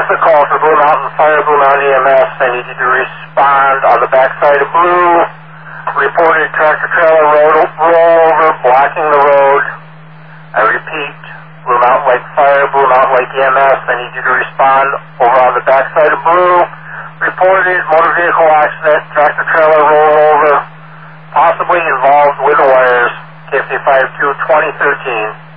the call for Blue Mountain Fire, Blue Mountain EMS. I need you to respond on the backside of Blue. Reported tractor trailer rollover blocking the road. I repeat, Blue Mountain Lake Fire, Blue Mountain Lake EMS. I need you to respond over on the backside of Blue. Reported motor vehicle accident, tractor trailer rollover, possibly involved with the wires. KFC 52 2013.